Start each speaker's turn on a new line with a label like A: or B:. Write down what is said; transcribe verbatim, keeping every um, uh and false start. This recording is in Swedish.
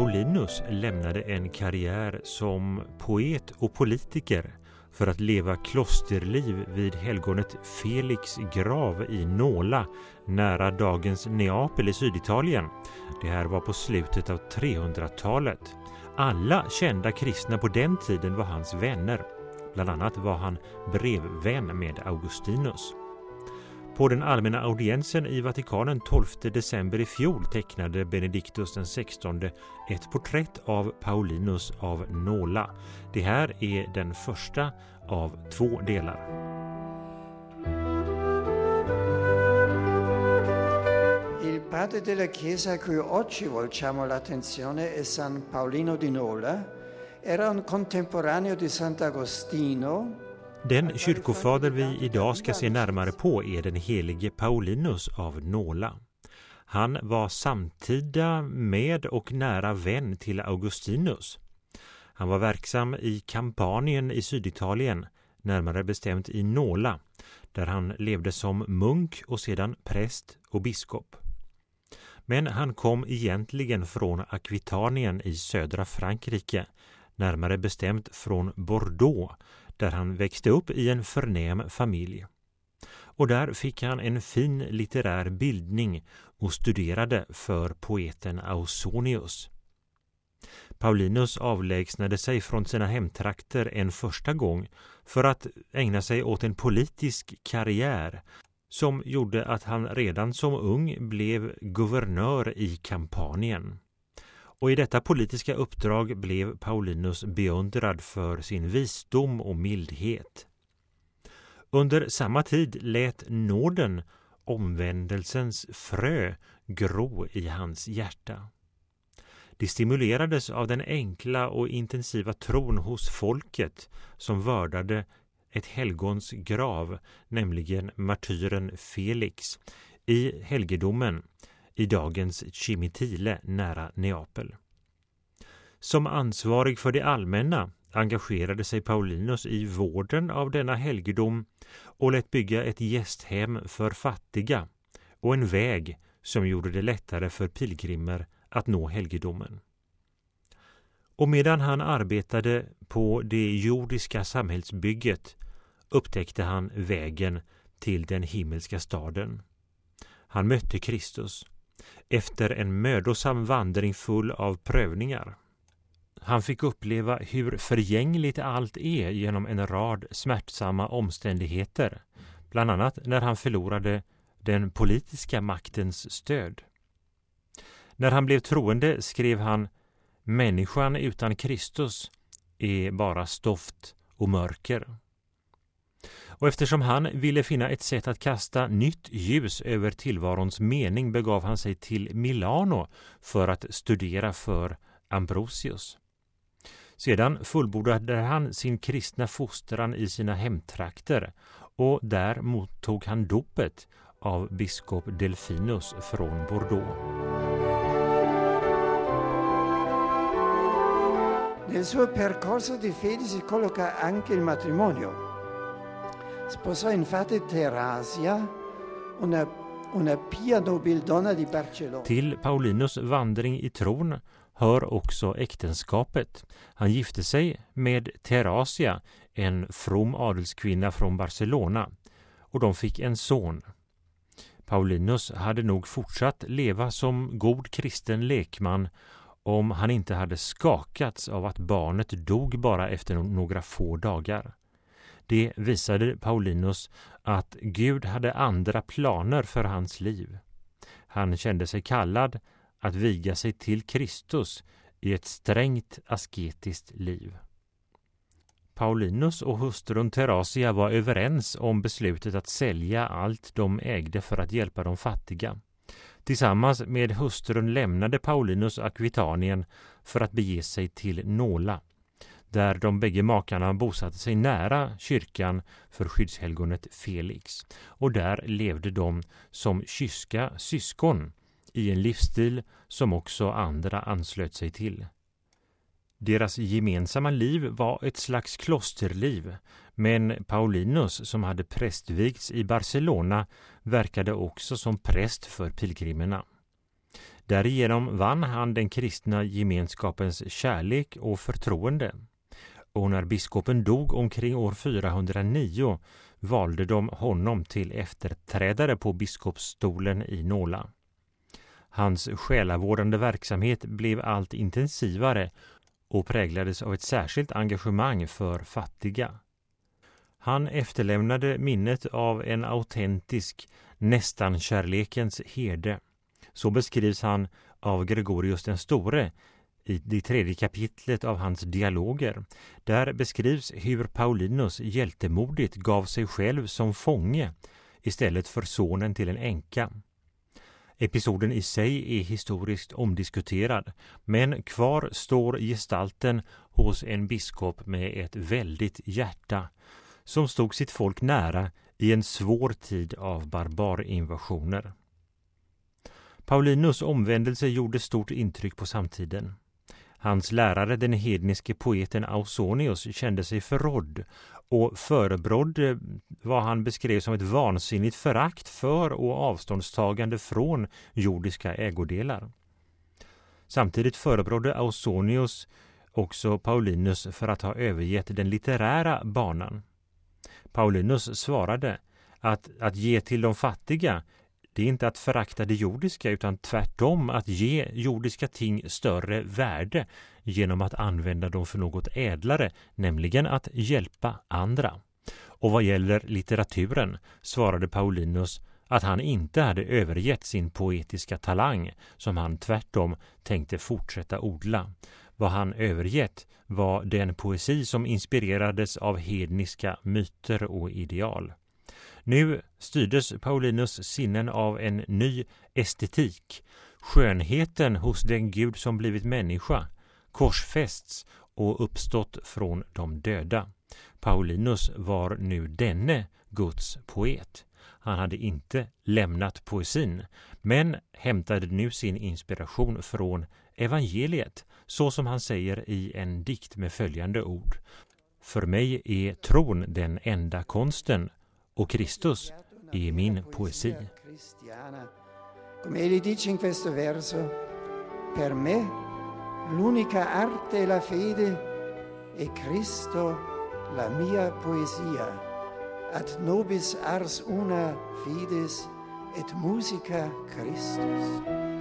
A: Paulinus lämnade en karriär som poet och politiker för att leva klosterliv vid helgonet Felix grav i Nola, nära dagens Neapel i Syditalien. Det här var på slutet av trehundratalet. Alla kända kristna på den tiden var hans vänner. Bland annat var han brevvän med Augustinus. På den allmänna audiensen i Vatikanen tolfte december i fjol tecknade Benediktus den sextonde ett porträtt av Paulinus av Nola. Det här är den första av två delar.
B: Il padre della Chiesa a cui oggi volgiamo l'attenzione è San Paolino di Nola. Era un contemporaneo di Sant'Agostino.
A: Den kyrkofader vi idag ska se närmare på är den helige Paulinus av Nola. Han var samtida med och nära vän till Augustinus. Han var verksam i Kampanien i Syditalien, närmare bestämt i Nola, där han levde som munk och sedan präst och biskop. Men han kom egentligen från Aquitanien i södra Frankrike, närmare bestämt från Bordeaux, där han växte upp i en förnäm familj. Och där fick han en fin litterär bildning och studerade för poeten Ausonius. Paulinus avlägsnade sig från sina hemtrakter en första gång för att ägna sig åt en politisk karriär som gjorde att han redan som ung blev guvernör i Kampanien. Och i detta politiska uppdrag blev Paulinus beundrad för sin visdom och mildhet. Under samma tid lät nåden, omvändelsens frö, gro i hans hjärta. Det stimulerades av den enkla och intensiva tron hos folket som vördade ett helgons grav, nämligen martyren Felix, i helgedomen i dagens Cimitile nära Neapel. Som ansvarig för det allmänna engagerade sig Paulinus i vården av denna helgedom och lät bygga ett gästhem för fattiga och en väg som gjorde det lättare för pilgrimer att nå helgedomen. Och medan han arbetade på det jordiska samhällsbygget upptäckte han vägen till den himmelska staden. Han mötte Kristus efter en mödosam vandring full av prövningar. Han fick uppleva hur förgängligt allt är genom en rad smärtsamma omständigheter, bland annat när han förlorade den politiska maktens stöd. När han blev troende skrev han: "Människan utan Kristus är bara stoft och mörker." Och eftersom han ville finna ett sätt att kasta nytt ljus över tillvarons mening begav han sig till Milano för att studera för Ambrosius. Sedan fullbordade han sin kristna fostran i sina hemtrakter och där mottog han dopet av biskop Delfinus från Bordeaux.
B: Nel suo percorso di fede si colloca anche il matrimonio. Sposò infatti Terasia, una, una pia nobildonna di Barcellona.
A: Till Paulinus vandring i tron hör också äktenskapet. Han gifte sig med Terasia, en from adelskvinna från Barcelona, och de fick en son. Paulinus hade nog fortsatt leva som god kristen lekman om han inte hade skakats av att barnet dog bara efter några få dagar. Det visade Paulinus att Gud hade andra planer för hans liv. Han kände sig kallad att viga sig till Kristus i ett strängt asketiskt liv. Paulinus och hustrun Terasia var överens om beslutet att sälja allt de ägde för att hjälpa de fattiga. Tillsammans med hustrun lämnade Paulinus Aquitanien för att bege sig till Nola, där de bägge makarna bosatte sig nära kyrkan för skyddshelgonet Felix. Och där levde de som kyska syskon i en livsstil som också andra anslöt sig till. Deras gemensamma liv var ett slags klosterliv, men Paulinus, som hade prästvigts i Barcelona, verkade också som präst för pilgrimerna. Därigenom vann han den kristna gemenskapens kärlek och förtroende. Och när biskopen dog omkring år fyrahundranio valde de honom till efterträdare på biskopsstolen i Nola. Hans själavårdande verksamhet blev allt intensivare och präglades av ett särskilt engagemang för fattiga. Han efterlämnade minnet av en autentisk, nästan kärlekens herde. Så beskrivs han av Gregorius den store i det tredje kapitlet av hans dialoger. Där beskrivs hur Paulinus hjältemodigt gav sig själv som fånge istället för sonen till en änka. Episoden i sig är historiskt omdiskuterad, men kvar står gestalten hos en biskop med ett väldigt hjärta som stod sitt folk nära i en svår tid av barbarinvasioner. Paulinus omvändelse gjorde stort intryck på samtiden. Hans lärare, den hedniske poeten Ausonius, kände sig förrådd och förebrådde vad han beskrev som ett vansinnigt förakt för och avståndstagande från jordiska ägodelar. Samtidigt förebrådde Ausonius också Paulinus för att ha övergett den litterära banan. Paulinus svarade att att ge till de fattiga, det är inte att förakta det jordiska utan tvärtom att ge jordiska ting större värde genom att använda dem för något ädlare, nämligen att hjälpa andra. Och vad gäller litteraturen svarade Paulinus att han inte hade övergett sin poetiska talang som han tvärtom tänkte fortsätta odla. Vad han övergett var den poesi som inspirerades av hedniska myter och ideal. Nu styrdes Paulinus sinnen av en ny estetik. Skönheten hos den Gud som blivit människa, korsfästs och uppstått från de döda. Paulinus var nu denne Guds poet. Han hade inte lämnat poesin, men hämtade nu sin inspiration från evangeliet, så som han säger i en dikt med följande ord. För mig är tron den enda konsten, och Kristus är min poesi.
B: Come egli dice in questo verso, per me l'unica arte è la fede e Cristo la mia poesia. Ad nobis ars una fides et musica Christus.